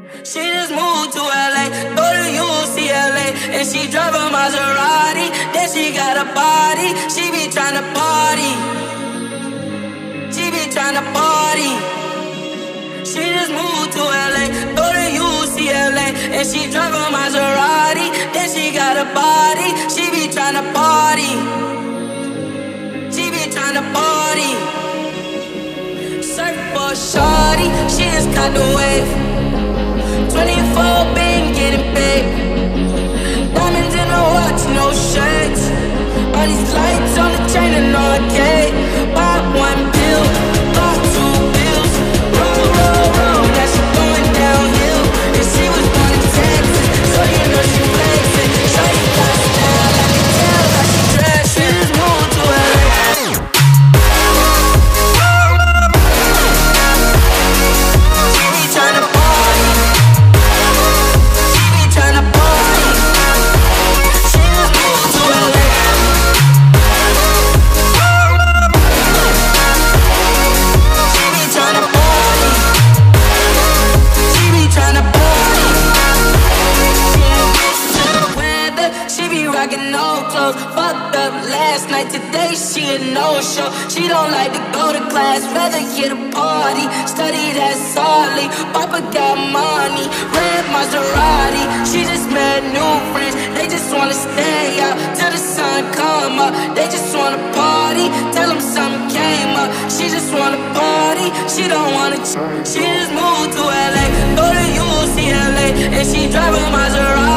She just moved to LA, go to UCLA, and she drive a Maserati. Then she got a body, she be tryna party. She be tryna party. She just moved to LA, go to UCLA, and she drive a Maserati. Then she got a body, she be tryna party. She be tryna party. Surf for shorty, she just caught the wave. 24 been getting paid. Diamonds in the watch, no shades. All these lights on the chain and arcade. Buy one pill, buy two pills. Roll, roll, roll, now she going downhill. And she was born in Texas, so you know she flexing. Shorty got style, I can tell how she dressed. She just moved to LA. She be tryna party. She be tryna party. She just moved to LA. She be tryna party. She be tryna party. She ain't used to the weather. She be rockin' no clothes. Fucked up last night. Today she a no-show. She don't like to go to class, rather hit a party. Study that solidly. Papa got money, red Maserati. She just met new friends. They just wanna stay out till the sun come up. They just wanna party. Tell them something came up. She just wanna party. She don't wanna. She just moved to LA, go to UCLA, and she drive a Maserati.